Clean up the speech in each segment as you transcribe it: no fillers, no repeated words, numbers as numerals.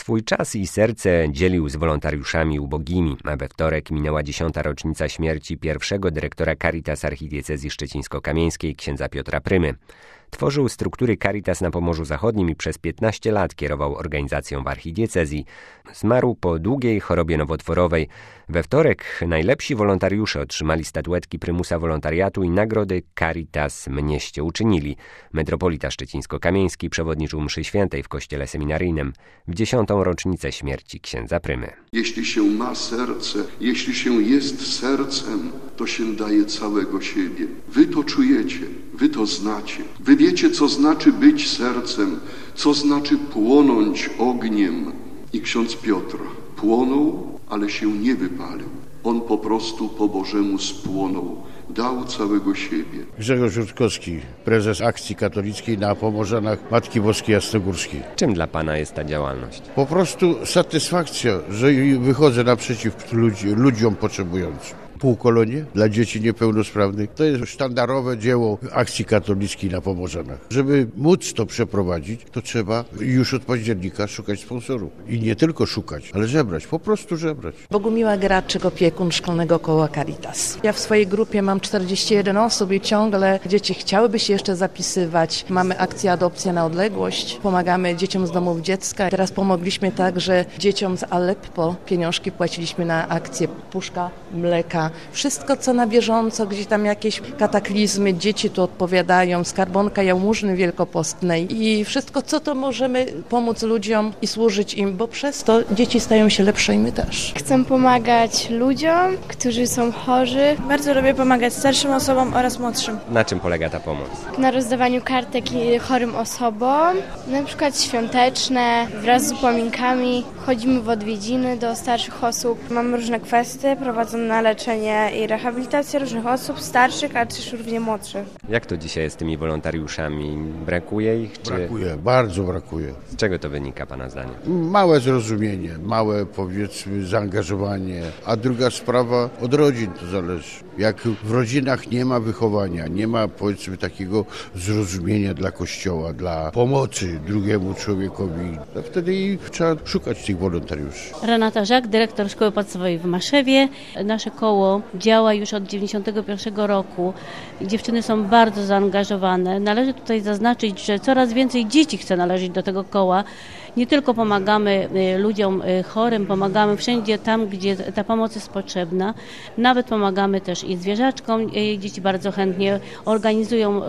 Swój czas i serce dzielił z wolontariuszami ubogimi, a we wtorek minęła 10. rocznica śmierci pierwszego dyrektora Caritas Archidiecezji Szczecińsko-Kamieńskiej, księdza Piotra Prymy. Tworzył struktury Caritas na Pomorzu Zachodnim i przez 15 lat kierował organizacją w archidiecezji. Zmarł po długiej chorobie nowotworowej. We wtorek najlepsi wolontariusze otrzymali statuetki prymusa wolontariatu i nagrody Caritas Mnieście uczynili. Metropolita Szczecińsko-Kamieński przewodniczył mszy świętej w kościele seminaryjnym w 10. rocznicę śmierci księdza Prymy. Jeśli się ma serce, jeśli się jest sercem, to się daje całego siebie. Wy to czujecie, wy to znacie. Wy wiecie, co znaczy być sercem, co znaczy płonąć ogniem. I ksiądz Piotr płonął, ale się nie wypalił. On po prostu po Bożemu spłonął. Dał całego siebie. Grzegorz Rutkowski, prezes Akcji Katolickiej na Pomorzanach Matki Boskiej Jasnogórskiej. Czym dla Pana jest ta działalność? Po prostu satysfakcja, że wychodzę naprzeciw ludziom potrzebującym. Półkolonie dla dzieci niepełnosprawnych. To jest sztandarowe dzieło Akcji Katolickiej na Pomorzanach. Żeby móc to przeprowadzić, to trzeba już od października szukać sponsorów. I nie tylko szukać, ale żebrać, po prostu żebrać. Bogumiła Graczyk, opiekun Szkolnego Koła Caritas. Ja w swojej grupie mam 41 osób i ciągle dzieci chciałyby się jeszcze zapisywać. Mamy akcję Adopcja na odległość. Pomagamy dzieciom z domów dziecka. Teraz pomogliśmy także dzieciom z Aleppo. Pieniążki płaciliśmy na akcję puszka mleka. Wszystko, co na bieżąco, gdzie tam jakieś kataklizmy, dzieci tu odpowiadają, skarbonka jałmużny wielkopostnej i wszystko, co to możemy pomóc ludziom i służyć im, bo przez to dzieci stają się lepsze i my też. Chcę pomagać ludziom, którzy są chorzy. Bardzo lubię pomagać starszym osobom oraz młodszym. Na czym polega ta pomoc? Na rozdawaniu kartek chorym osobom, na przykład świąteczne, wraz z upominkami. Chodzimy w odwiedziny do starszych osób. Mamy różne kwestie prowadzone na leczenie i rehabilitację różnych osób, starszych, ale też równie młodszych. Jak to dzisiaj z tymi wolontariuszami? Brakuje ich? Czy... Brakuje, bardzo brakuje. Z czego to wynika Pana zdaniem? Małe zrozumienie, małe powiedzmy zaangażowanie, a druga sprawa od rodzin to zależy. Jak w rodzinach nie ma wychowania, nie ma powiedzmy takiego zrozumienia dla Kościoła, dla pomocy drugiemu człowiekowi, to wtedy trzeba szukać tych wolontariuszy. Renata Żak, dyrektor Szkoły Podstawowej w Maszewie. Nasze koło działa już od 1991 roku. Dziewczyny są bardzo zaangażowane. Należy tutaj zaznaczyć, że coraz więcej dzieci chce należeć do tego koła. Nie tylko pomagamy ludziom chorym, pomagamy wszędzie tam, gdzie ta pomoc jest potrzebna. Nawet pomagamy też i zwierzaczkom. Dzieci bardzo chętnie organizują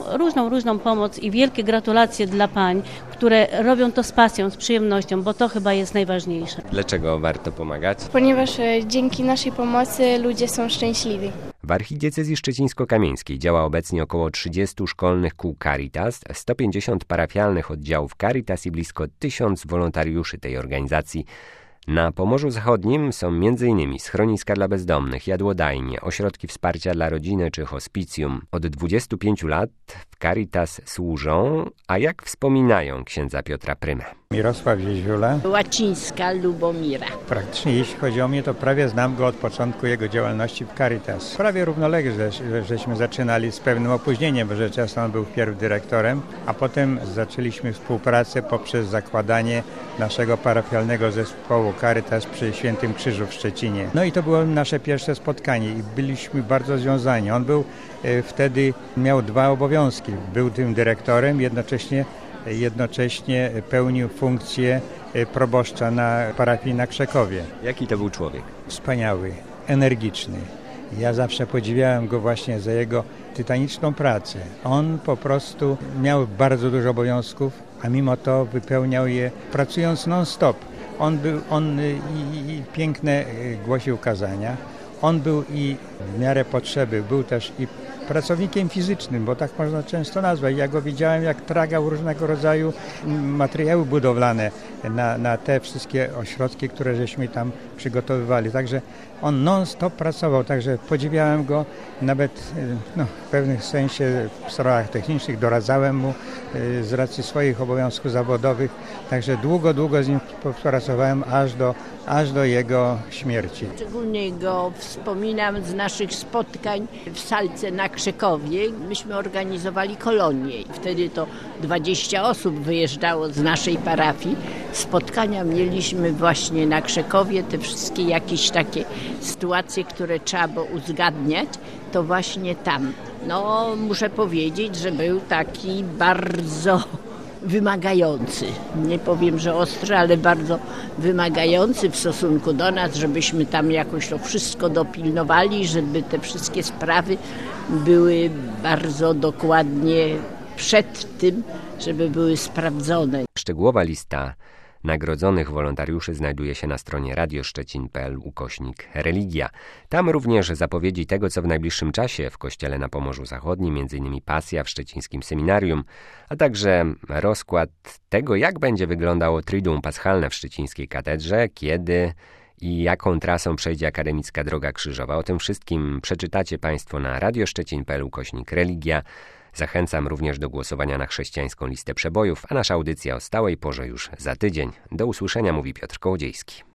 różną pomoc i wielkie gratulacje dla pań, które robią to z pasją, z przyjemnością, bo to chyba jest najważniejsze. Dlaczego warto pomagać? Ponieważ dzięki naszej pomocy ludzie są szczęśliwi. W archidiecezji szczecińsko-kamieńskiej działa obecnie około 30 szkolnych kół Caritas, 150 parafialnych oddziałów Caritas i blisko 1000 wolontariuszy tej organizacji. Na Pomorzu Zachodnim są m.in. schroniska dla bezdomnych, jadłodajnie, ośrodki wsparcia dla rodziny czy hospicjum. Od 25 lat w Caritas służą, a jak wspominają księdza Piotra Prymę. Mirosław Zieziula. Łacińska Lubomira. Praktycznie jeśli chodzi o mnie, to prawie znam go od początku jego działalności w Caritas. Prawie równolegle żeśmy zaczynali z pewnym opóźnieniem, bo rzecz jasna on był wpierw dyrektorem, a potem zaczęliśmy współpracę poprzez zakładanie naszego parafialnego zespołu Caritas przy Świętym Krzyżu w Szczecinie. No i to było nasze pierwsze spotkanie i byliśmy bardzo związani. On był wtedy, miał dwa obowiązki. Był tym dyrektorem, jednocześnie pełnił funkcję proboszcza na parafii na Krzekowie. Jaki to był człowiek? Wspaniały, energiczny. Ja zawsze podziwiałem go właśnie za jego tytaniczną pracę. On po prostu miał bardzo dużo obowiązków, a mimo to wypełniał je pracując non-stop. On piękne głosił kazania. On był i w miarę potrzeby, był też i pracownikiem fizycznym, bo tak można często nazwać. Ja go widziałem, jak tragał różnego rodzaju materiały budowlane na te wszystkie ośrodki, które żeśmy tam przygotowywali. Także on non-stop pracował, także podziwiałem go, nawet w pewnym sensie w sprawach technicznych doradzałem mu z racji swoich obowiązków zawodowych. Także długo z nim współpracowałem aż do jego śmierci. Szczególnie go wspominam z naszych spotkań w Salce na Krzekowie. Myśmy organizowali kolonię i wtedy to 20 osób wyjeżdżało z naszej parafii spotkania mieliśmy właśnie na Krzekowie, te wszystkie jakieś takie sytuacje, które trzeba było uzgadniać, to właśnie tam. No, muszę powiedzieć, że był taki bardzo wymagający. Nie powiem, że ostry, ale bardzo wymagający w stosunku do nas, żebyśmy tam jakoś to wszystko dopilnowali, żeby te wszystkie sprawy były bardzo dokładnie przed tym, żeby były sprawdzone. Szczegółowa lista nagrodzonych wolontariuszy znajduje się na stronie radioszczecin.pl/religia. Tam również zapowiedzi tego, co w najbliższym czasie w kościele na Pomorzu Zachodnim, m.in. pasja w szczecińskim seminarium, a także rozkład tego, jak będzie wyglądało Triduum Paschalne w szczecińskiej katedrze, kiedy i jaką trasą przejdzie akademicka Droga Krzyżowa. O tym wszystkim przeczytacie Państwo na radioszczecin.pl/religia. Zachęcam również do głosowania na chrześcijańską listę przebojów, a nasza audycja o stałej porze już za tydzień. Do usłyszenia, mówi Piotr Kołodziejski.